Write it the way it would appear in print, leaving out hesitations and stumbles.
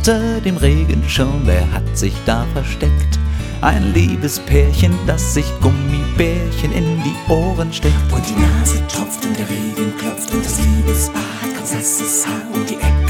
unter dem Regenschirm, wer hat sich da versteckt? Ein liebes Pärchen, das sich Gummibärchen in die Ohren steckt. Und die Nase tropft und der Regen klopft und das Liebespaar hat ganz nasses Haar und die Äpfel